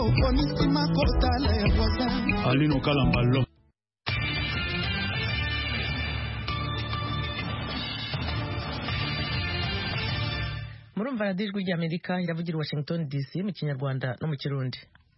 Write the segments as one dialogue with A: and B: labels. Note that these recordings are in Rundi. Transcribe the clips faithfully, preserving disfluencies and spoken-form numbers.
A: Alino Kalambalo.
B: Murumva radiyo ijwi ry'Amerika iravugira i Washington D C mu Kinyarwanda no mu Kirundi.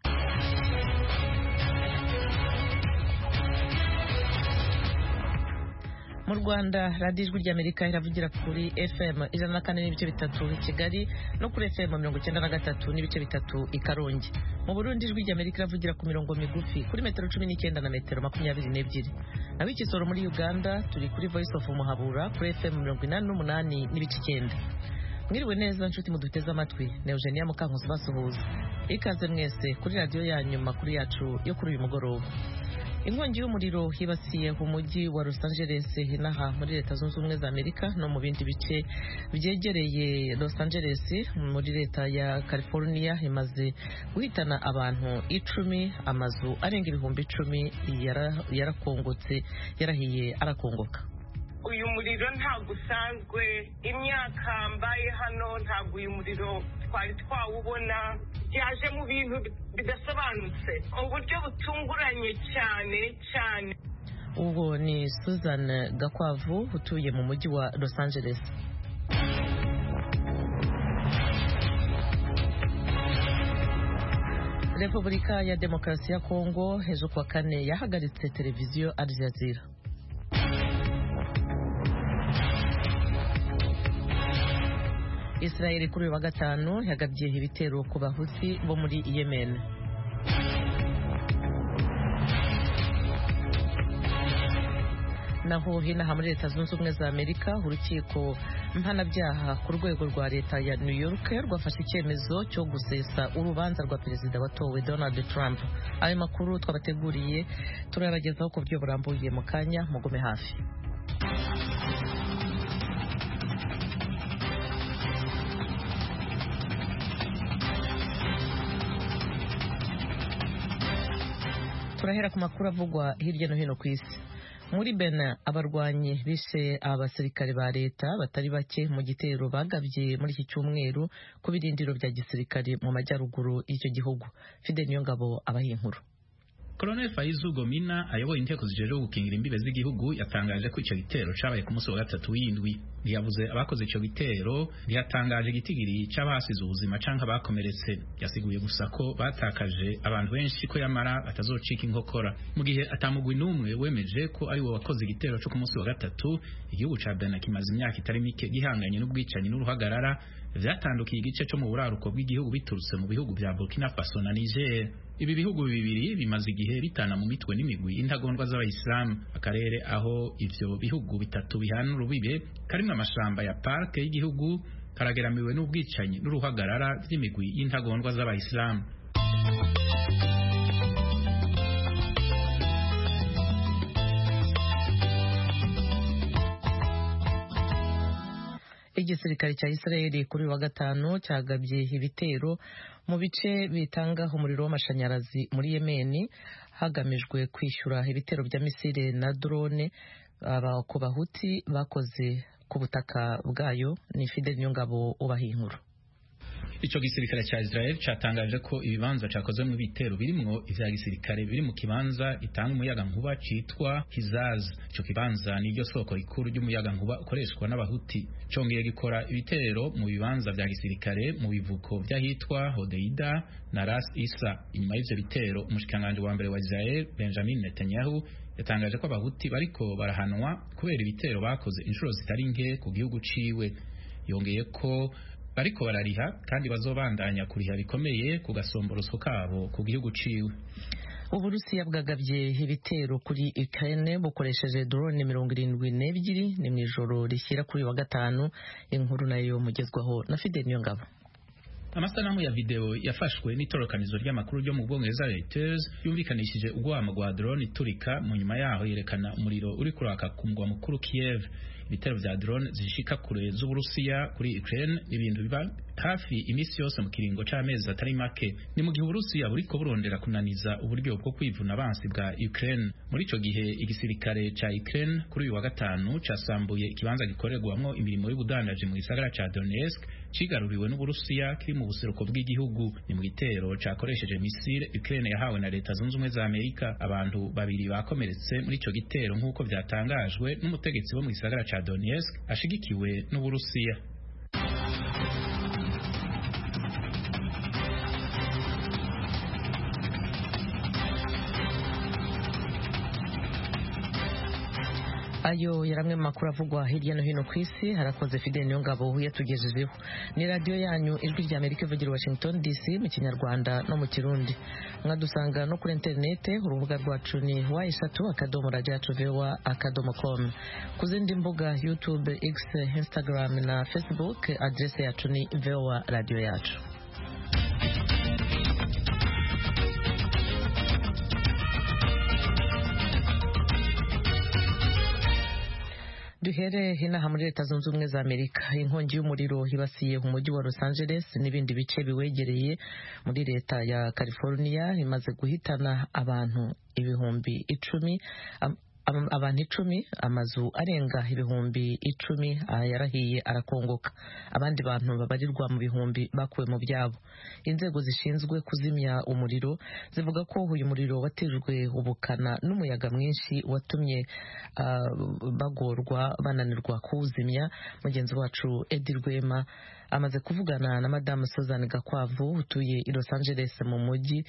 B: Mu Rwanda radiyo ijwi ry'Amerika iravugira kuri F M ijana na kane n'ibice bitatu i Kigali no kuri F M mirongo icyenda na gatatu n'ibice bitatu i Karongi. Mu Burundi ijwi ry'Amerika iravugira ku mirongo migufi kuri metero cumi n'icyenda na metero makumyabiri n'ebyiri. Naho Ikisoro muri Uganda turi kuri Voice of Muhabura kuri F M mirongo inani n'umunani n'ibice icyenda. Mwiriwe neza nshuti muduteze amatwi, ne Eugenia Mukankusi basuhuza. Ikaze mwese kuri radio yanyu makuru yacu yo kuri uyu mugoroba. Inkongi y'umuriro hibasiye umujyi wa Los Angeles hinaha muri Leta Zunze Ubumwe za Amerika no mu bindi bice byegereye Los Angeles muri Leta ya California imaze guhitana abantu icumi, amazu arenga ibihumbi icumi yarakongotse yarahiye arakongoka.
C: Uyu muriro ntabwo usanzwe, imyaka mbaye hano ntabwo uyu muriro twari twawubona, byaje mu bintu bidasobanutse uburyo butunguranye cyane cyane.
B: Ubwo ni Susan Gakwavu utuye mu mujyi wa Los Angeles. Repubulika ya Demokarasi ya Kongo ejo kuwa kane yahagaritse televiziyo Al Jazeera. Israel kuri wa gatanu yagabye ibitero ku bahuti bo muri Yemen. Naho hinaha muri Leta Zunze Ubumwe za Amerika urukiko mpanabyaha ku rwego rwa leta ya New York rwafashe icyemezo cyo gusesa urubanza rwa perezida watowe Donald Trump. Ayo makuru twabateguriye turayabagezaho ku buryo burambuye mu kanya, mugume hafi. Turahera ku makuru avugwa hirya no hino ku isi. Muri Benin abarwanyi bishe abasirikare ba leta batari bake mu gitero bagabye muri iki cyumweru ku birindiro bya gisirikare mu majyaruguru y'icyo gihugu. Fidel Niyongabo abahinkuru.
D: Colonel Faizu Gomina ayoboye inteko zijeje gukingira imbibe z'igihugu yatangaje ko icyo gitero cabaye ku munsi wa gatatu w'indwi. Ntiyavuze abakoze icyo gitero, ntiyatangaje igitigiri c'abasize ubuzima canke abakomeretse. Yasiguye gusa ko batakaje abantu benshi ko yamara atazocika inkokora. Mu gihe atamugwi n'umwe wemeje ko ari we wakoze igitero cyo ku munsi wa gatatu, igihugu ca Benin kimaze imyaka itari mike gihanganye n'ubwicanyi n'uruhagarara vyatandukiye igice cyo mu buraruko bw'igihugu biturutse mu bihugu bya Burkina Faso na Niger. Ibi bihugu bibiri bimaze igihe bitana mu mitwe n'imigwi intagondwa z'abayisilamu. Akarere aho ivyo bihugu bitatu bihana urubibe karimwe amashamba ya parke y'igihugu karageramiwe n'ubwicanyi n'uruhagarara by'imigwi y'intagondwa z'abayisilamu.
B: Igisirikare cya Israel kuri wa gatanu cyagabye ibitero mu bice bitanga umuriro w'amashanyarazi muri Yemen hagamijwe kwishyura ibitero bya misile na drone ku bahuti bakoze ku butaka bwayo. Ni Fidel Niyongabo ubahinkuru.
D: Ico gisirikare cha Israel catangaje ko ibibanza cakoze mu bitero birimwo ivya gisirikare biri mu kibanza itanga umuyaga nkuba citwa Hizaz. Ico kibanza niryo soko rikuru ry'umuyaga nkuba ukoreshwa n'abahuti. Congeye gikora ibitero mu bibanza vya gisirikare mu bivuko vyahitwa Hodeida na Ras Isa. Inyuma y'ivyo bitero umushikanganje wa mbere wa Israel Benjamin Netanyahu yatangaje ko abahuti bariko barahanwa kubera ibitero bakoze inshuro zitari nke ku gihugu ciwe. Yongeye ko bariko barariha kandi bazobandanya kuriha bikomeye ku gasomborosho kabo ku gihugu ciwe.
B: Uburusiya bwagabye ibitero kuri Ukraine bukoresheje drone mirongo irindwi n'ebyiri ni mwijoro rishyira kuri wa gatanu. Inkuru nayo mugezwaho na Fidel Niyongabo.
D: Amasanamu ya video yafashwe n'itorokanizo ry'amakuru ryo mu Bwongereza Reuters yumvikanishije ugwamo gwa drone iturika mu nyuma yaho yerekana umuriro uri kuraka ku mugwa mukuru Kiev. ibitero vya drone zishika kure z'Uburusiya kuri Ukraine ibintu biba hafi imisi yose mu kiringo c'amezi atari make. Ni mu gihe Uburusiya buriko burondera kunaniza uburyo bwo kwivuna abansi bwa Ukraine. Muri ico gihe igisirikare ca Ukraine kuri uyu wa gatanu casambuye ikibanza gikorerwamwo imirimo y'ubudandaji mu gisagara ca Donetsk cigaruriwe n'Uburusiya kiri mu buseruko bw'igihugu. Ni mu gitero cakoresheje misile Ukraine yahawe na Leta Zunze Ubumwe za Amerika. Abantu babiri bakomeretse muri ico gitero nk'uko vyatangajwe n'umutegetsi wo mu gisagara ca Donetsk ashigikiwe n'Uburusiya.
B: Ayo yaramwe makuru avugwa hirya no hino ku isi. Harakoze Fidel Niyongabo yatugejejeho. Ni radio yanyu Ijwi rya Amerika ivugira Washington D C mu Kinyarwanda no mu Kirundi. Mwadusanga no kuri internet, urubuga rwacu ni wa eshatu akadomo radio yacu voa akadomo com. Ku zindi mbuga YouTube, X, Instagram na Facebook adresse yacu ni voa radio yacu. Duhere hinaha muri Leta Zunze Ubumwe za Amerika. Inkongi y'umuriro hibasiye umujyi wa Los Angeles n'ibindi bice biwegereye muri leta ya California, imaze guhitana abantu ibihumbi icumi um, abantu icumi, amazu arenga ibihumbi icumi yarahiye arakongoka. Abandi bantu babarirwa mu bihumbi bakuwe mu byabo. Inzego zishinzwe kuzimya umuriro zivuga ko uyu muriro watejwe ubukana n'umuyaga mwinshi watumye uh, bagorwa bananirwa kuwuzimya. Mugenzi wacu Edi Rwema amaze kuvugana na Madame Susan Gakwavu utuye i Los Angeles mu mujyi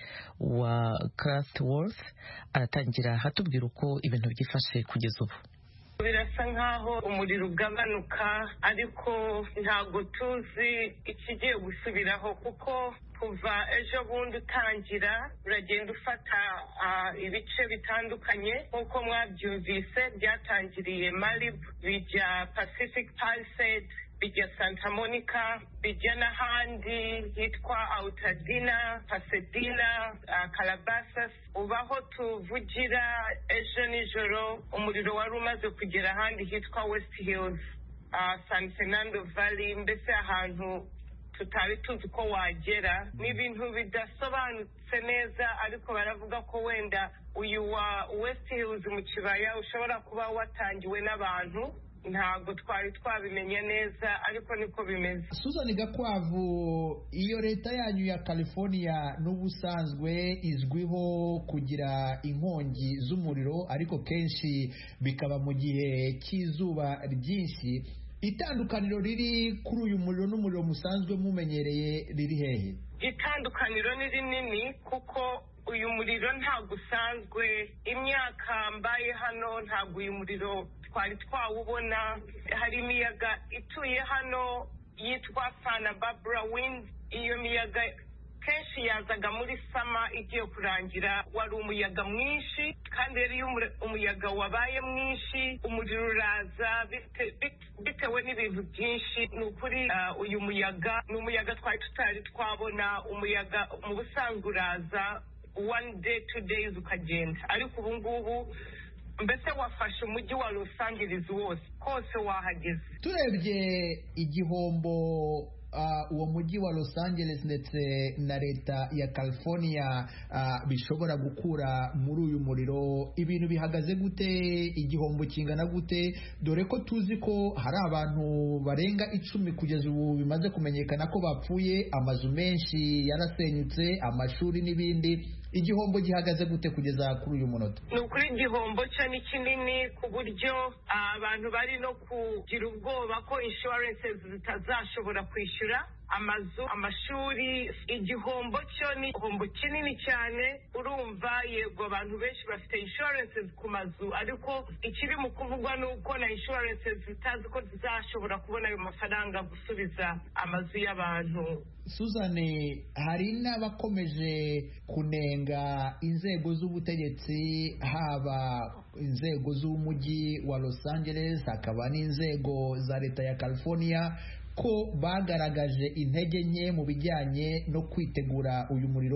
B: wa Chatsworth. Aratangira hatubwira uko ibintu byifashe kugeza ubu.
C: Birasa nkaho umuriro ugabanuka, ariko ntabwo tuzi ikigiye gusubiraho, kuko kuva ejo bundi utangira uragenda ufata uh, ibice bitandukanye. Nk'uko mwabyumvise, byatangiriye Malibu, bijya Pacific Palisades, bijya Santa Monica, bijya n'ahandi hitwa Altadena, Pasadena, uh, Calabasas. Ubaho tuvugira ejo nijoro umuriro wari umaze kugera ahandi hitwa West Hills, uh, San Fernando Valley, mbese ahantu tutari tuzi ko wagera. Ni ibintu bidasobanutse neza, ariko baravuga ko wenda uyu wa West Hills mu kibaya ushobora kuba watangiwe n'abantu. Ntabwo twari twabimenye neza, ariko niko bimeze.
E: Susan Gakwavu, iyo leta yanyu ya California n'ubusanzwe izwiho kugira inkongi z'umuriro, ariko kenshi bikaba mu gihe cy'izuba ryinshi. Itandukaniro riri kuri uyu muriro n'umuriro musanzwe mumenyereye riri hehe?
C: Itandukaniro ni rinini, kuko uyu muriro ntabwo usanzwe. Imyaka mbaye hano ntabwo uyu muriro twari twawubona. Hari imiyaga ituye hano yitwa Santa Barbara Wind. Iyo miyaga kenshi yazaga muri sama igiye kurangira. Wari umuyaga mwinshi, kandi rero iyo umuyaga wabaye mwinshi umuriro uraza bite, bite, bitewe n'ibintu byinshi. Ni ukuri uh, uyu muyaga ni umuyaga twari tutari twabona. Umuyaga mu busanzwe uraza one day two days ukagenda, ariko ubu ngubu mbese wafashe umujyi wa Los Angeles wose kose wahageze.
E: Turebye igihombo uh, uwo mujyi wa Los Angeles ndetse na leta ya California uh, bishobora gukura muri uyu muriro, ibintu bihagaze gute? Igihombo kingana gute? Dore ko tuzi ko hari abantu barenga icumi kugeza ubu bimaze kumenyekana ko bapfuye, amazu menshi yarasenyutse, amashuri n'ibindi. Igihombo gihagaze gute kugeza kuri uyu munota?
C: Ni ukuri igihombo cyo ni kinini, ku buryo abantu bari no kugira ubwoba ko insurances zitazashobora kwishyura amazu, amashuri. Igihombo cyo ni igihombo kinini cyane. Urumva, yego abantu benshi bafite insurances ku mazu, ariko ikiri mu kuvugwa ni uko na insurances zitazi ko zizashobora kubona ayo mafaranga gusubiza amazu y'abantu.
E: Susan, hari n'abakomeje kunenga inzego z'ubutegetsi, haba inzego z'umujyi wa Los Angeles hakaba n'inzego za leta ya California, ko bagaragaje intege nke mu bijyanye no kwitegura uyu muriro,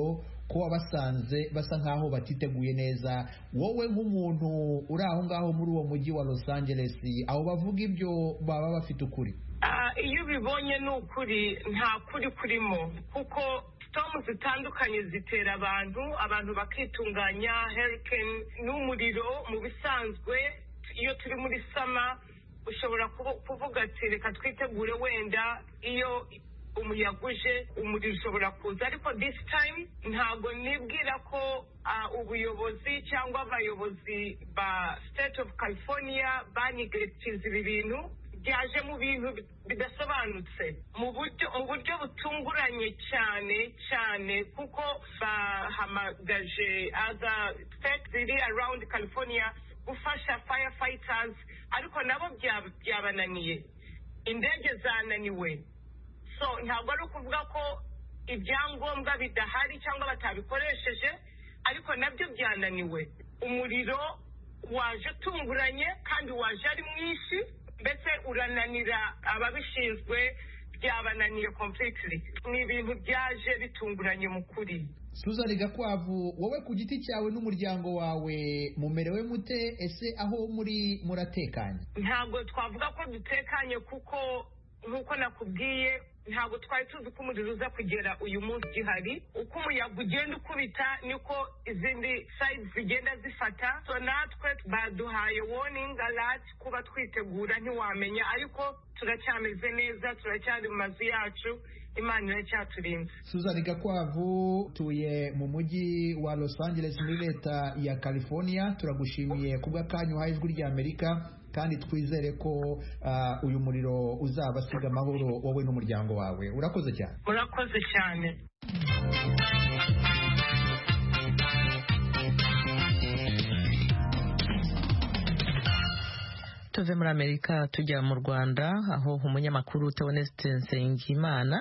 E: ko wabasanze basa nkaho batiteguye neza. Wowe nk'umuntu uri aho ngaho muri uwo mujyi wa Los Angeles, aho bavuga ibyo baba bafite ukuri?
C: Iyo ubibonye ni ukuri, nta kuri kurimo, kuko storm zitandukanye zitera abantu abantu bakitunganya. Hurricane n'umuriro mu bisanzwe, iyo turi muri sama ushobora kuvuga ati reka twitegure, wenda iyo umuyaga uje umuriro ushobora kuza. Ariko this time ntabwo nibwira ko uh, ubuyobozi cyangwa abayobozi ba state of California banigiretiza ibi bintu, byaje mu bintu bidasobanutse mu buryo mu buryo butunguranye cyane cyane, kuko bahamagaje other states ziri around California gufasha firefighters, ariko nabo byabananiye, indege zananiwe. So ntabwo ari ukuvuga ko ibyangombwa bidahari cyangwa batabikoresheje, ariko nabyo byananiwe. Umuriro waje utunguranye kandi waje ari mwinshi, mbese urananira ababishinzwe, byabananiye completely. Ni ibintu byaje bitunguranye mu kuri.
E: Susan Gakwavu, wowe ku giti cyawe n'umuryango wawe mumerewe mute? Ese aho muri muratekanye?
C: Ntabwo twavuga ko dutekanye, kuko nkuko nakubwiye ntabwo twari tuzi ko umuriro uza kugera uyu munsi gihari. Uko umuyaga ugenda ukubita niko izindi sides zigenda zifata. So natwe baduhaye warning alert kuba twitegura, ntiwamenya, ariko turacyameze neza, turacyari mu mazu yacu, Imana iracyaturinze.
E: Susan Gakwavu, tuye mu mujyi wa Los Angeles muri leta ya California. Turagushimiye kubw'akanyu uhaye ijwi ry'Amerika, kandi twizere ko uh, uyu muriro uzabasiga amahoro wowe n'umuryango wawe. Urakoze cyane.
C: Urakoze cyane.
B: Tuve muri Amerika tujya mu Rwanda, aho umunyamakuru Theoneste Nsengimana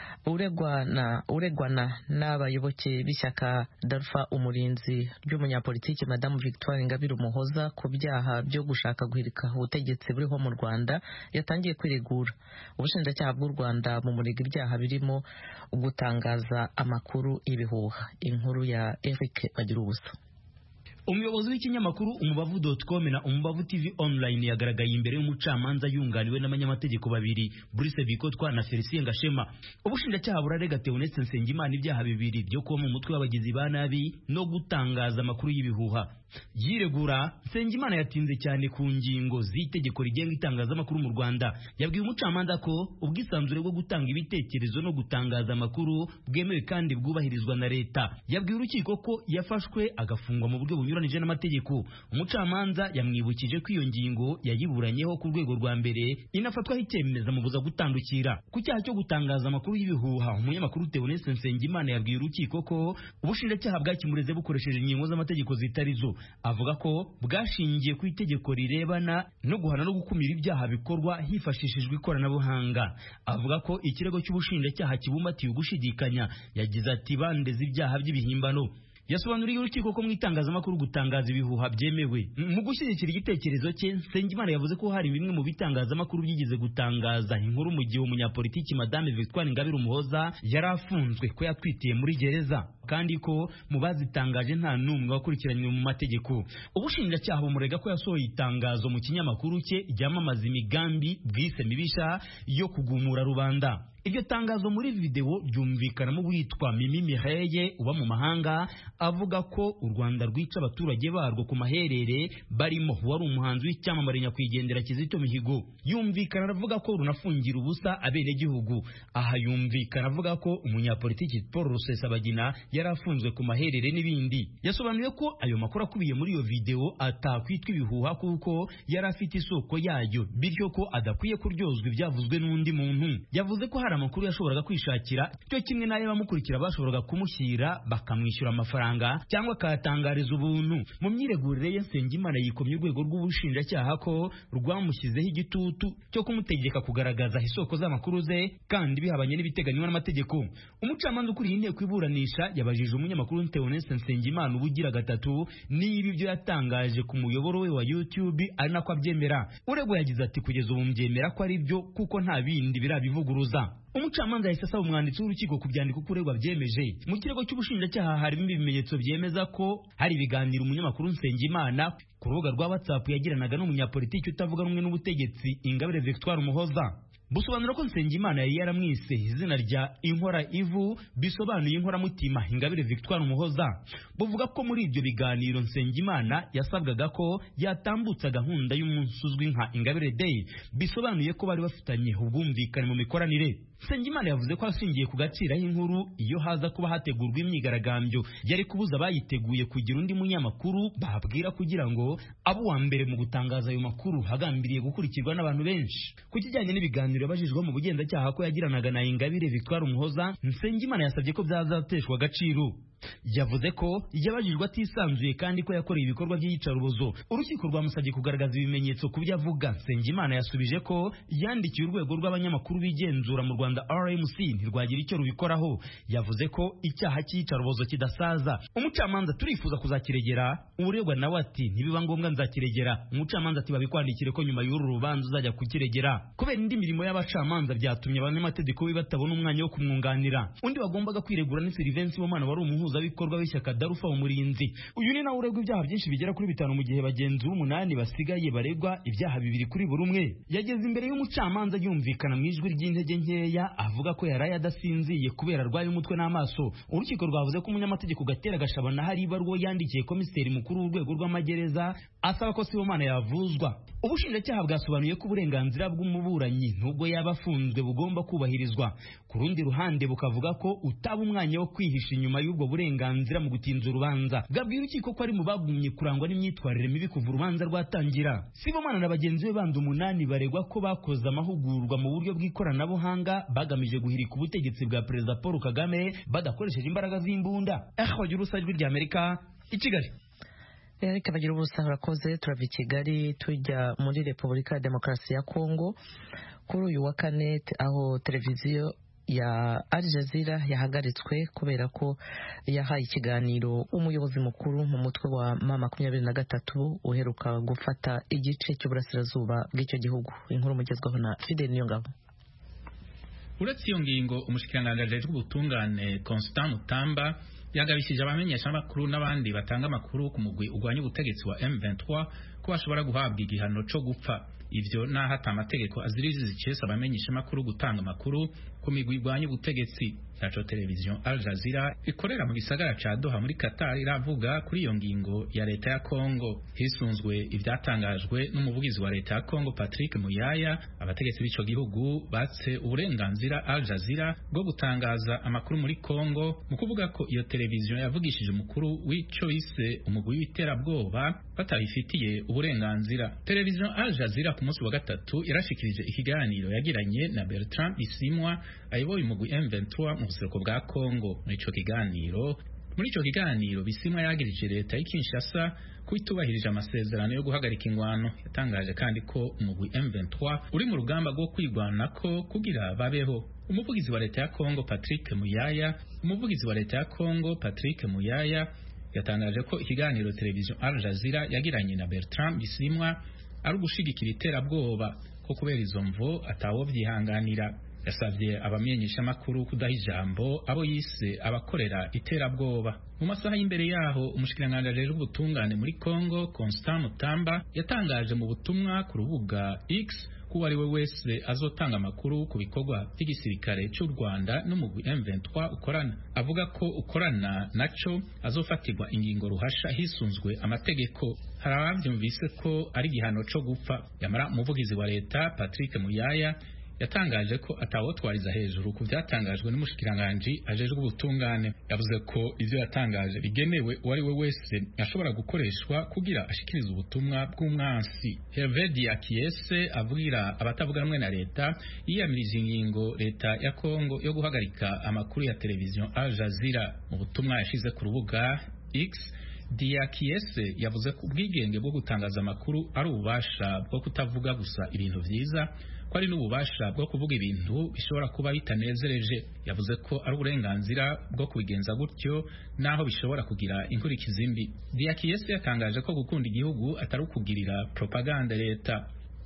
B: uregwana uregwana n'abayoboke b'ishyaka Dalfa Umurinzi ry'umunyapolitiki Madamu Victoire Ingabire Umuhoza ku byaha byo gushaka guhirika ubutegetsi buriho mu Rwanda yatangiye kwiregura. Ubushinjacyaha bw'u Rwanda mu murega ibyaha birimo gutangaza amakuru ibihuha. Inkuru ya Eric Bagirubusa.
F: Umuyobozi w'ikinyamakuru umubavu dot com na umubavu T V online yagaragaye imbere y'umucamanza yunganiwe n'abanyamategeko babiri, Bruce Bikotwa na Felicien Gashema. Ubushinjacyaha burarega Theoneste Nsengimana ibyaha bibiri byo kuba mu mutwe w'abagizi ba nabi no gutangaza amakuru y'ibihuha. Yiregura, Nsengimana yatinze cyane ku ngingo z'itegeko rigenga itangazamakuru mu Rwanda. Yabwiye umucamanza ko ubwisanzure bwo gutanga ibitekerezo no gutangaza amakuru bwemewe kandi bwubahirizwa na leta. Yabwiye urukiko ko yafashwe agafungwa mu buryo bunyuranije n'amategeko. Umucamanza yamwibukije ko iyo ngingo yayiburanyeho ku rwego rwa mbere inafatwaho icyemezo mubuza gutandukira. Ku cyaha cyo gutangaza amakuru y'ibihuha, umunyamakuru Theoneste Nsengimana yabwiye urukiko ko ubushinjacyaha bwakimureze bukoresheje ingingo z'amategeko zitari zo. Avuga ko bwashingiye ku itegeko rirebana no guhana no gukumira ibyaha bikorwa hifashishijwe ikoranabuhanga. Avuga ko ikirego cy'ubushinjacyaha kibumbatiye ugushidikanya. Yagize ati bandeze ibyaha by'ibihimbano. Yasobanuriye urukiko ko mu itangazamakuru gutangaza ibihuha byemewe. Mu gushyigikira igitekerezo cye, Nsengimana yavuze ko hari bimwe mu bitangazamakuru byigeze gutangaza inkuru mu gihe umunyapolitiki Madame Victoire Ingabire Umuhoza yari afunzwe ko yatwitiye muri gereza, kandi ko mu bazitangaje nta numwe wakurikiranywe mu mategeko. Ubushinjacyaha bumurega ko yasohoye itangazo mu kinyamakuru cye ryamamaza imigambi bwise mibisha yo kugumura rubanda. Iryo tangazo muri video ryumvikanamo witwa Mimi Mireye uba mu mahanga avuga ko u Rwanda rwica abaturage barwo ku maherere, barimo wari umuhanzi w'icyamamare nyakwigendera Kizito Mihigo. Yumvikana aravuga ko runafungira ubusa abene gihugu. Aha yumvikana avuga ko umunyapolitiki Paul Rusesabagina yari afunzwe ku maherere n'ibindi. Yasobanuye ko ayo makuru akubiye muri iyo video atakwitwa ibihuha kuko yari afite isoko yayo, bityo ko adakwiye kuryozwa ibyavuzwe n'undi muntu. Yavuze ko hari amakuru yashoboraga kwishakira, cyo kimwe nayo bamukurikira bashoboraga kumushyira bakamwishyura amafaranga cyangwa akatangariza ubuntu. Mu myiregurire ye, Nsengimana yikomye urwego rw'ubushinjacyaha ko rwamushyizeho igitutu cyo kumutegeka kugaragaza isoko z'amakuru ze kandi bihabanye n'ibiteganywa n'amategeko. Umucamanza ukuriye inteko iburanisha yabajije umunyamakuru Theoneste Nsengimana ubugira gatatu niba ibyo yatangaje ku muyoboro we wa YouTube ari nako abyemera. Uregwa yagize ati kugeza ubu mbyemera ko ari byo kuko nta bindi birabivuguruza. umucamanza yahise asaba umwanditsi w'urukiko kubyandika uko uregwa byemeje. Mu kirego cy'ubushinjacyaha harimo ibimenyetso byemeza ko hari ibiganiro umunyamakuru Nsengimana ku rubuga rwa WhatsApp yagiranaga n'umunyapolitiki utavuga rumwe n'ubutegetsi Ingabire Victoire Umuhoza. Busobanura ko Nsengimana yari yaramwise izina rya Inkora Ivu bisobanuye inkoramutima Ingabire Victoire Umuhoza. Buvuga ko muri ibyo biganiro Nsengimana yasabwaga ko yatambutsa gahunda y'umunsi uzwi nka Ingabire Day bisobanuye ko bari bafitanye ubwumvikane mu mikoranire. Nsengimana yavuze ko ashingiye ku gaciraho inkuru iyo haza kuba hategurwa imyigaragambyo yari kubuza abayiteguye kugira undi munyamakuru babwira kugira ngo abo wa mbere mu gutangaza ayo makuru hagambiriye gukurikirwa n'abantu benshi. Ku kijyanye n'ibiganiro yabajijwe mu bugenzacyaha ko yagiranaga na Ingabire Victoire Umuhoza, Nsengimana yasabye ko byazateshwa agaciro. Yavuze ko yabajijwe atisanzuye kandi ko yakoreye ibikorwa by'iyicarubozo. Urukiko rwamusabye kugaragaza ibimenyetso ku byo avuga. Nsengimana yasubije ko yandikiye urwego rw'abanyamakuru bigenzura mu Rwanda R M C ntirwagira icyo rubikoraho. Yavuze ko icyaha cy'iyicarubozo kidasaza. Umucamanza turifuza kuzakiregera. Uregwa nawe ati ntibiba ngombwa nzakiregera. Umucamanza ati babikwandikire ko nyuma y'uru rubanza uzajya kukiregera. Kubera indi mirimo y'abacamanza byatumye abanyamategeko be batabona umwanya wo kumwunganira. Undi wagombaga kwiregura ni Sylvain Sibomana wari umuhuzabikorwa w'ishyaka Darufa Umurinzi. Uyu ni nawe uregwa ibyaha byinshi bigera kuri bitanu mu gihe bagenzi b'umunani basigaye baregwa ibyaha bibiri kuri buri umwe. Yageze imbere y'umucamanza yumvikana mu ijwi ry'intege nkeya avuga ko yaraye adasinziye kubera arwaye umutwe n'amaso. Urukiko rwavuze ko umunyamategeko Gatera Gashabana hari ibaruwa yandikiye komiseri mukuru w'urwego rw'amagereza asaba ko Sibomana yavuzwa. Ubushinjacyaha bwasobanuye ko uburenganzira bw'umuburanyi nubwo yaba afunzwe bugomba kubahirizwa. Ku rundi ruhande bukavuga ko utaba umwanya wo kwihisha inyuma y'ubwo burenganzira mu gutinza urubanza. Bwabwira urukiko ko ari mu bagumye kurangwa n'imyitwarire mibi kuva urubanza rwatangira. Sibomana na bagenzi be bandi umunani baregwa ko bakoze amahugurwa mu buryo bw'ikoranabuhanga bagamije guhirika ubutegetsi bwa Perezida Paul Kagame badakoresheje imbaraga z'imbunda. Ahagira usajwi rya Amerika i Kigali.
B: Eric bagira ubusa urakoze. Turava i Kigali tujya muri Repubulika ya Demokarasi ya Kongo kuri uyu wa kane aho televiziyo ya Al Jazeera yahagaritswe kubera ko yahaye ikiganiro umuyobozi mukuru mu mutwe wa ma makumyabiri na gatatu uheruka gufata igice cy'uburasirazuba bw'icyo gihugu. Inkuru mugezwaho na Fidel Niyongabo.
D: Uretse iyo ngingo umushikiranganji ajejwe ubutungane Constant Mutamba yagabishije abamenyesha amakuru n'abandi batanga amakuru ku mugwi ugwanya ubutegetsi wa M vingt-trois ko bashobora guhabwa igihano cyo gupfa. Ivyo naho ata amategeko azirizi zicesa abamenyesha amakuru gutanga amakuru ku migwi igwanya ubutegetsi. Yaco televiziyo Al Jazeera ikorera mu gisagara ca Doha muri Qatar iravuga kuri iyo ngingo ya leta ya Kongo. Hisunzwe ivyatangajwe n'umuvugizi wa leta ya Kongo Patrick Muyaya, abategetsi b'ico gihugu batse uburenganzira Al Jazeera bwo gutangaza amakuru muri Kongo mu kuvuga ko iyo televiziyo yavugishije umukuru w'ico ise umugwi w'iterabwoba batabifitiye uburenganzira. Televiziyo Al Jazeera ku munsi wa gatatu irashikirije ikiganiro yagiranye na Bertrand Bisimwa ayoboye umugwi M vingt-trois mu buseruko bwa Kongo. Muri ico kiganiro muri ico kiganiro Bisimwa yagirije leta y'Kinshasa kwitubahirije amasezerano yo guhagarika ingwano. Yatangaje kandi ko umugwi M vingt-trois uri mu rugamba rwo kwigwanako kugira babeho. Umuvugizi wa leta ya Kongo Patrick Muyaya umuvugizi wa leta ya Kongo Patrick Muyaya yatangaje ko ikiganiro televiziyo Al Jazeera yagiranye na Bertrand Bisimwa ari ugushigikira iterabwoba ko kubera izo mvo atawo vyihanganira. Yasavye abamenyesha amakuru kudaha ijambo abo yise abakorera iterabwoba. Mu masaha y'imbere yaho umushikiranganji ajejwe ubutungane muri Kongo Constant Mutamba yatangaje mu butumwa ku rubuga X ko ari we wese azotanga amakuru ku bikorwa by'igisirikare cy'u Rwanda n'umugwi M vingt-trois ukorana. Avuga ko ukorana naco azofatirwa ingingo ruhasha hisunzwe amategeko. Hari abavyumvise ko ari gihano cyo gupfa. Yamara umuvugizi wa leta Patrick Muyaya yatangaje ko atawotwariza hejuru ku byatangajwe n'umushikiranganji ajejwe ubutungane. Yavuze ko ivyo yatangaje bigenewe uwari we wese ashobora gukoreshwa kugira ashikiriza ubutumwa bw'umwansi. Hervé Diakiyese avugira abatavuga rumwe na leta yiyamirije ingingo leta ya Kongo yo guhagarika amakuru ya televiziyo Al Jazeera. Mu butumwa yashize ku rubuga X, Diakiyese yavuze ko ubwigenge bwo gutangaza amakuru ari ububasha bwo kutavuga gusa ibintu vyiza, ko ari n'ububasha bwo kuvuga ibintu bishobora kuba bitanezereje. Yavuze ko ari uburenganzira bwo kubigenza gutyo naho bishobora kugira inkurikizi mbi. Diakiyese yatangaje ko gukunda igihugu atari ukugirira propaganda leta.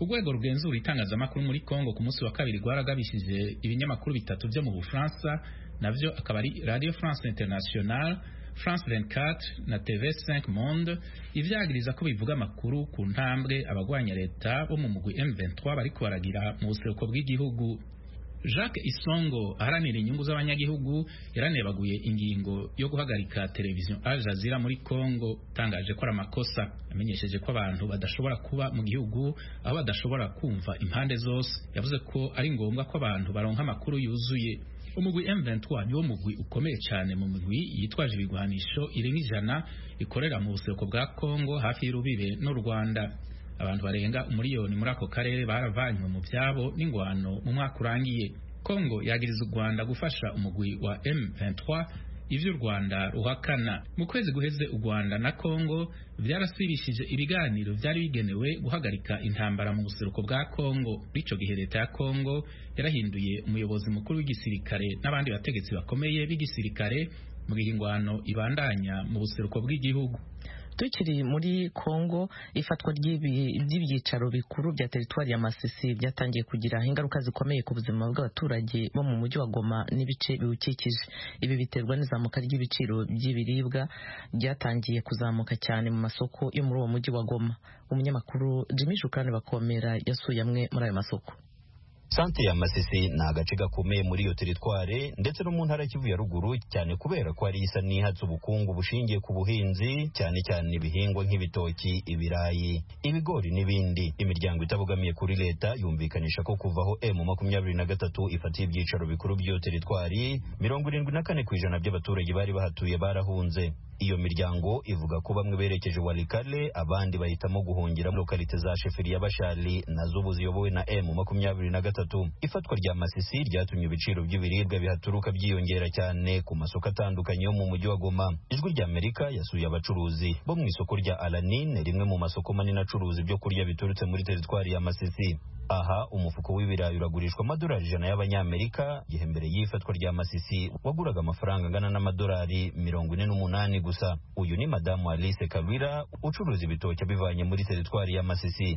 D: urwego rugenzura itangazamakuru muri Kongo ku munsi wa kabiri rwaragabishije ibinyamakuru bitatu byo mu Bufaransa navyo akaba ari Radio France Internationale, France vingt-quatre na T V cinq Monde ivyagiriza ko bivuga amakuru ku ntambwe abagwanya leta bo mu mugwi M vingt-trois bariko baragira mu buseruko bw'igihugu. Jacques Isongo aharanira inyungu z'abanyagihugu yaranebaguye ingingo yo guhagarika televiziyo Al Jazeera muri Kongo, tangaje ko ari amakosa. Amenyesheje ko abantu badashobora kuba mu gihugu aho badashobora kumva impande zose. Yavuze ko ari ngombwa ko abantu baronka amakuru yuzuye. Umugwi M vingt-trois niwo mugwi ukomeye cyane mu mugwi yitwaje ibigwanisho irenga ijana ikorera mu buseruko bwa Kongo hafi y'urubibe n'u Rwanda. Abantu barenga umuriyoni muri ako karere baravanywe mu byabo n'ingwano mu mwaka urangiye. Kongo yagiriza u Rwanda gufasha umugwi wa M vingt-trois ivyo u Rwanda ruhakana. Mu kwezi guheze u Rwanda na Kongo byarasibishije ibiganiro byari bigenewe guhagarika intambara mu buseruko bwa Kongo. Bico gihe leta ya Kongo yarahinduye umuyobozi mukuru w'igisirikare n'abandi bategetsi bakomeye b'igisirikare mu gihe ingwano ibandanya mu buseruko bw'igihugu.
B: Tukiri muri Kongo, ifatwa ry'ibyicaro bikuru bya teritwari ya Masisi byatangiye kugira ingaruka zikomeye ku buzima bw'abaturage bo mu mujyi wa Goma n'ibice biwukikije. Ibi biterwa n'izamuka ry'ibiciro by'ibiribwa byatangiye kuzamuka cyane mu masoko yo muri uwo mujyi wa Goma. Umunyamakuru Jimmy Shukani Bakomera yasuye amwe muri ayo masoko.
G: Sante ya Masisi ni agace gakomeye muri iyo teritware ndetse no mu ntara Kivu ya ruguru, cyane kubera ko ari isa n'ihatse ubukungu bushingiye ku buhinzi, cyane cyane ibihingwa nk'ibitoki, ibirayi, ibigori n'ibindi. Imiryango itabogamiye kuri leta yumvikanisha ko kuvaho M makumyabiri na gatatu ifatiye ibyicaro bikuru by'iyo teritwari, mirongo irindwi na kane ku ijana by'abaturage bari bahatuye barahunze. Iyo miryango ivuga ko bamwe berekeje Walikale, abandi bahitamo guhungira muri lokalite za Sheferi ya Bashali nazo ubu ziyobowe na M makumyabiri na gatatu. Ifatwa rya Masisi ryatumye ibiciro by'ibiribwa bihaturuka byiyongera cyane ku masoko atandukanye yo mu mujyi wa Goma. Ijwi rya Amerika yasuye abacuruzi bo mu isoko rya Alanine, rimwe mu masoko manini acuruza ibyo kurya biturutse muri teritwari ya Masisi. Aha umufuko w'ibirayi uragurishwa amadolari ijana y'abanyamerika, gihe mbere y'ifatwa rya Masisi waguraga amafaranga angana n'amadolari mirongo ine n'umunani gusa. Uyu ni Madamu Alice Kabira ucuruza ibitoki bivanye muri teritwari ya Masisi.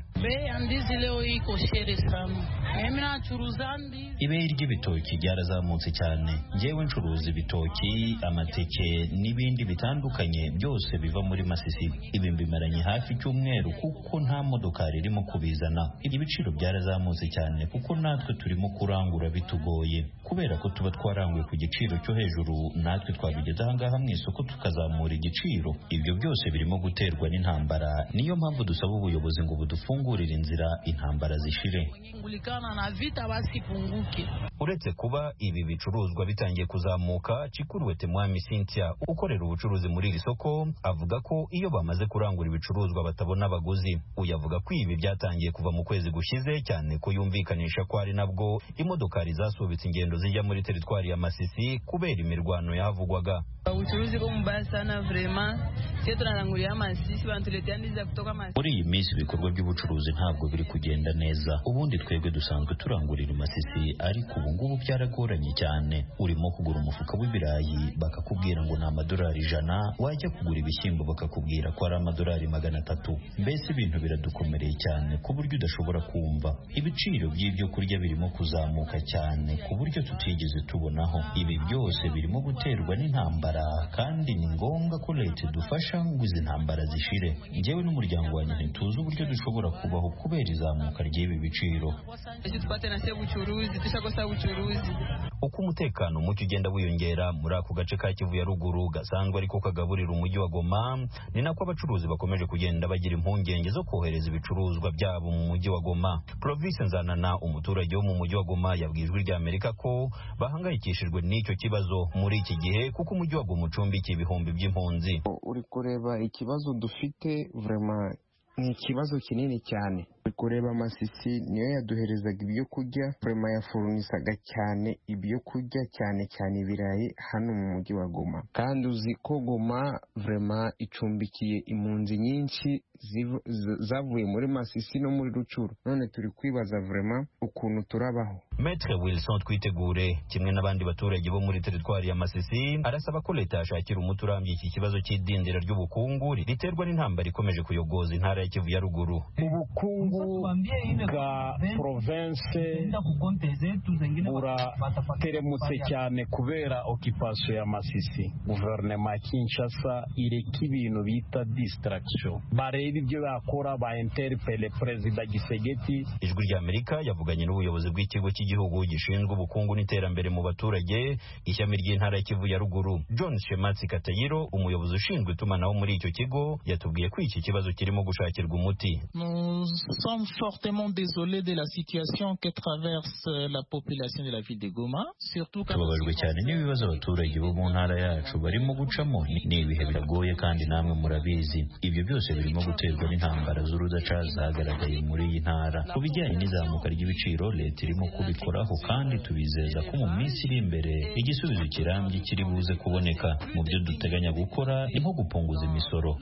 G: Ibeyi ry'ibitoki ryarazamutse cyane. Njyewe ncuruza ibitoki, amateke n'ibindi bitandukanye byose biva muri Masisi. Ibi mbimaranye hafi icyumweru kuko nta modokari irimo kubizana. Ibiciro byarazamutse cyane kuko natwe turimo kurangura bitugoye, kubera ko tuba twaranguye ku giciro cyo hejuru, natwe twabigeza ahangaha mu isoko tukazamura igiciro. Ibyo byose birimo guterwa n'intambara, niyo mpamvu dusaba ubuyobozi ngo budufungurire inzira intambara zishire. Uretse kuba ibi bicuruzwa bitangiye kuzamuka, Chikuruwete Mwami Cynthia ukorera ubucuruzi muri iri soko avuga ko iyo bamaze kurangura ibicuruzwa batabona abaguzi. Uyavuga ko ibi byatangiye kuva mu kwezi gushize, cyane ko yumvikanisha ko ari nabwo imodokari zasubitse ingendo zijya muri teritwari ya Masisi kubera imirwano yahavugwaga.
H: Ubucuruzi bwo mubaya sana vraiment cyo turarangurira Masisi bantuletea ndiza kutoka Masisi. Muri iyi minsi ibikorwa by'ubucuruzi ntabwo biri kugenda neza. Ubundi twebwe dusanzwe turangurira Masisi, ariko ubu ngubu byaragoranye cyane. Urimo kugura umufuka w'ibirayi bakakubwira ngo ni amadolari ijana, wajya kugura ibishyimbo bakakubwira ko ari amadolari magana atatu. Mbese ibintu biradukomereye cyane ku buryo udashobora kumva. Ibiciro by'ibyo kurya birimo kuzamuka cyane ku buryo tutigeze tubonaho. Ibi byose birimo guterwa n'intambara, kandi ni ngombwa ko leta idufasha ngo izi ntambara zishire. Njyewe n'umuryango wanjye ntituzi uburyo dushobora kubaho kubera izamuka ry'ibi biciro. Uko umutekano muke ugenda wiyongera muri ako gace ka Kivu ya ruguru gasanzwe ariko kagaburira umujyi wa Goma, ni nako abacuruzi bakomeje kugenda bagira impungenge zo kohereza ibicuruzwa byabo mu mujyi wa Goma. Province Nzanana, umuturage wo mu mujyi wa Goma, yabwijwe rya Amerika ko bahangayikishijwe n'icyo kibazo muri iki gihe kuko umujyi wa Goma ucumbikiye ibihumbi by'impunzi.
I: Uri kureba ikibazo dufite vraiment ni ikibazo kinini cyane. Kureba Masisi niyo yaduherezaga ibyo kurya, vraiment yafurunisaga cyane ibyo kurya, cyane cyane ibirayi hano mu mujyi wa Goma. Kandi uzi ko Goma vraiment icumbikiye impunzi nyinshi zavuye muri Masisi no muri Rucuru. None turi kwibaza vraiment ukuntu turabaho.
G: Maître Wilson Twitegure kimwe n'abandi baturage bo muri teritwari ya Masisi arasaba ko leta yashakira umuti urambye iki kibazo cy'idindira ry'ubukungu riterwa n'intambara ikomeje kuyogoza intara ya Kivu ya ruguru.
I: Ubukungu
J: ubukungu bwa province burateremutse cyane kubera occupation ya Masisi. Guverinoma ya Kinshasa ireka ibintu bita distraction, bareba ibyo bakora, ba interpelle Perezida Gisegeti.
G: Ijwi rya Amerika yavuganye n'ubuyobozi bw'ikigo cy'igihugu gishinzwe ubukungu n'iterambere mu baturage ishami ry'intara ya Kivu ya ruguru. John Shematsi Katayiro, umuyobozi ushinzwe itumanaho muri icyo kigo, yatubwiye ko iki kibazo kirimo gushakirwa umuti.
K: Nous sommes fortement désolés de la situation que traverse la population de la ville de Goma, surtout quand
H: tubabajwe cyane n'ibibazo abaturage bo mu ntara yacu barimo gucamo. Ni ibihe biragoye kandi namwe murabizi. Ibyo byose birimo guterwa n'intambara z'urudaca zagaragaye muri iyi ntara. Ku bijyanye n'izamuka ry'ibiciro, leta irimo kubikoraho kandi tubizeza ko mu minsi iri imbere igisubizo kirambye kiri buze kuboneka. Mu byo duteganya gukora ni nko gupunguza imisoro.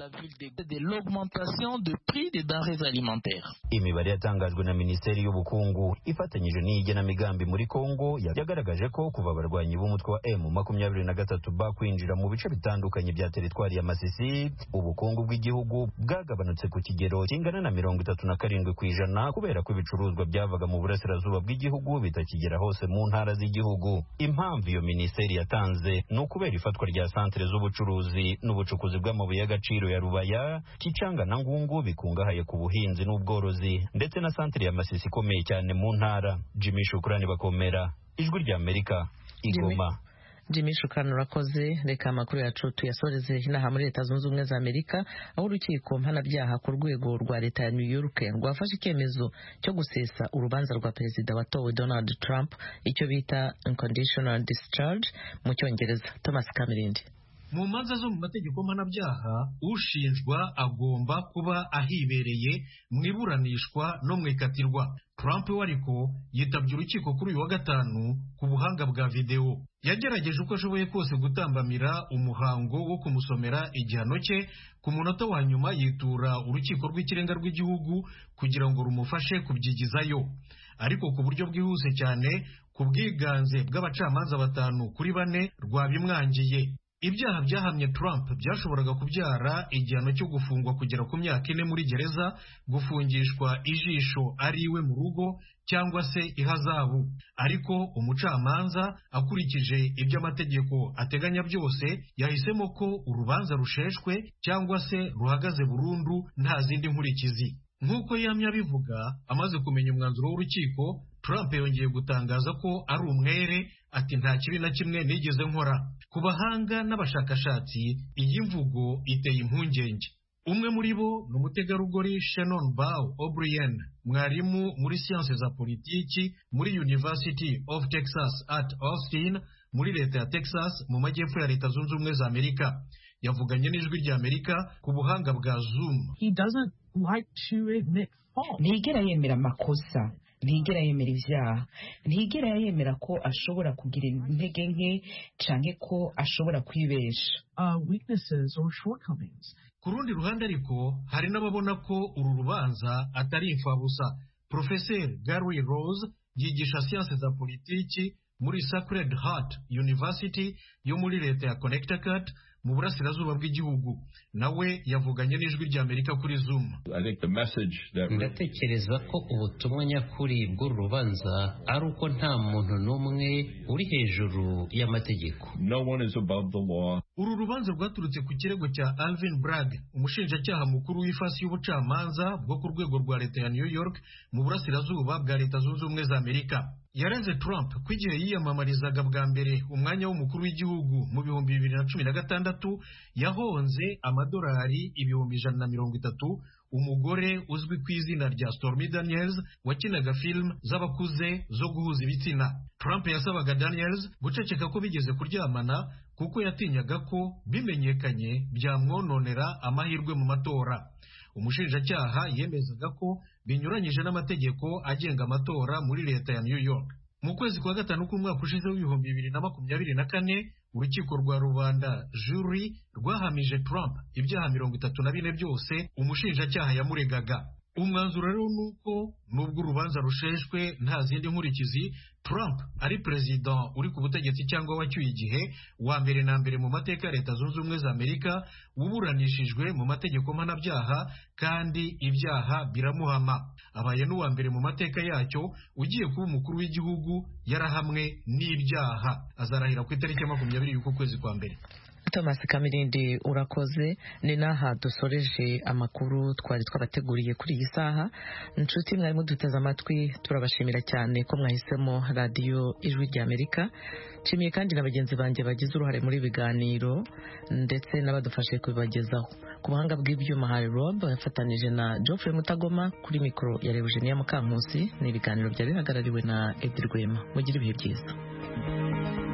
H: Imibare yatangajwe na Minisiteri y'Ubukungu ifatanyije n'igenamigambi muri Kongo yagaragaje ko kuva abarwanyi b'umutwe wa M makumyabiri na gatatu bakwinjira mu bice bitandukanye bya teritwari ya Masisi, ubukungu bw'igihugu bwagabanutse ku kigero kingana na mirongo itatu na karindwi ku ijana kubera ko ibicuruzwa byavaga mu burasirazuba bw'igihugu bitakigera hose mu ntara z'igihugu. Impamvu iyo minisiteri yatanze ni ukubera ifatwa rya santere z'ubucuruzi n'ubucukuzi bw'amabuye y'agaciro ya Rubaya, Kicanga na Ngungu bikungahaye ku buhinzi n'ubworozi, ndetse na santere ya Masisi ikomeye cyane mu ntara. Jimmy Shukrani Bakomera, Ijwi rya Amerika, Igoma.
B: Jimmy Shukrani urakoze. Reka amakuru yacu tuyasoreze inaha muri Leta Zunze Ubumwe za Amerika, aho urukiko mpanabyaha ku rwego rwa leta ya New York rwafashe icyemezo cyo gusesa urubanza rwa perezida watowe Donald Trump, icyo bita unconditional discharge mu Cyongereza. Thomas Kamirindi.
L: Mu manza zo mu mategeko mpanabyaha, ushinjwa agomba kuba ahibereye mu iburanishwa no mu ikatirwa. Trump we ariko yitabye urukiko kuri uyu wa gatanu ku buhanga bwa video. Yagerageje uko ashoboye kose gutambamira umuhango wo kumusomera igihano cye. Ku munota wa nyuma yitura urukiko rw'ikirenga rw'igihugu kugira ngo rumufashe kubyigizayo, ariko ku buryo bwihuse cyane ku bwiganze bw'abacamanza batanu kuri bane rwabimwangiye. Ibyaha byahamye Trump byashoboraga kubyara igihano cyo gufungwa kugera ku myaka ine muri gereza, gufungishwa ijisho ari iwe mu rugo, cyangwa se ihazabu. Ariko umucamanza akurikije ibyo amategeko ateganya byose yahisemo ko urubanza rusheshwe cyangwa se ruhagaze burundu nta zindi nkurikizi. Nk'uko yamye abivuga amaze kumenya umwanzuro w'urukiko, Trump yongeye gutangaza ko ari umwere, ati nta kibi na kimwe nigeze nkora. Ku bahanga n'abashakashatsi iyi mvugo iteye impungenge. Umwe muri bo ni umutegarugori Shannon Bow O'Brien, mwarimu muri siyanse za politiki muri University of Texas at Austin muri leta ya Texas mu majyepfo ya Leta Zunze Ubumwe za Amerika. Yavuganye n'Ijwi rya Amerika ku buhanga bwa Zoom.
M: He doesn't like to admit fault. Ntigera yemera amakosa, ntigera yemera ibyaha, ntigera yemera ko ashobora kugira intege nke canke ko ashobora kwibesha. Uh, weaknesses or shortcomings.
L: Ku rundi ruhande ariko hari n'ababona ko uru rubanza atari imfabusa. Professor Gary Rose yigisha siyanse za politiki muri Sacred Heart University yo muri leta ya Connecticut mu burasirazuba bw'igihugu. Nawe yavuganye n'Ijwi rya Amerika kuri Zoom.
N: Ndatekereza ko ubutumwa nyakuri bw'uru rubanza ari uko nta muntu n'umwe uri hejuru y'amategeko.
L: Uru rubanza rwaturutse ku kirego cya Alvin Bragg, umushinjacyaha mukuru w'ifasi y'ubucamanza bwo ku rwego rwa leta ya New York mu burasirazuba bwa Leta Zunze Ubumwe za Amerika. Yareze Trump ko igihe yiyamamarizaga bwa mbere umwanya w'umukuru w'igihugu mu bihumbi bibiri na cumi na gatandatu yahonze amadolari ibihumbi ijana na mirongo itatu umugore uzwi ku izina rya Stormy Daniels wakinaga film z'abakuze zo guhuza ibitsina. Trump yasabaga Daniels guceceka ko bigeze kuryamana kuko yatinyaga ko bimenyekanye byamwononera amahirwe mu matora. Umushinjacyaha yemezaga ko binyuranyije n'amategeko agenga amatora muri leta ya New York. Mu kwezi kwa gatanu k'umwaka ushize w'ibihumbi bibiri na makumyabiri na kane, urukiko rwa rubanda jury rwahamije Trump ibyaha mirongo itatu na bine byose umushinjacyaha yamuregaga. umwanzuro rero ni uko nubwo urubanza rusheshwe nta zindi nkurikizi, Trump ari perezida uri ku butegetsi cyangwa wacyuye igihe wa mbere na mbere mu mateka ya Leta Zunze Ubumwe za Amerika uburanishijwe mu mategeko mpanabyaha kandi ibyaha biramuhama. Abaye n'uwa mbere mu mateka yacyo ugiye kuba umukuru w'igihugu yarahamwe n'ibyaha. Azarahira ku itariki ya makumyabiri y'uku kwezi kwa mbere.
B: Thomas Kamirindi urakoze. Ni naha dusoreje amakuru twari twabateguriye kuri iyi saha. Inshuti mwari muduteze amatwi, turabashimira cyane ko mwahisemo radiyo Ijwi ry'Amerika. Nshimiye kandi na bagenzi banjye bagize uruhare muri biganiro ndetse n'abadufashe kubibagezaho. Ku buhanga bw'ibyuma hari Rob yafatanije na Geoffrey Mutagoma, kuri mikoro ya Eugenia Mukankusi. Ni ibiganiro byari bihagarariwe na Edi Rwema. Mugire ibihe byiza.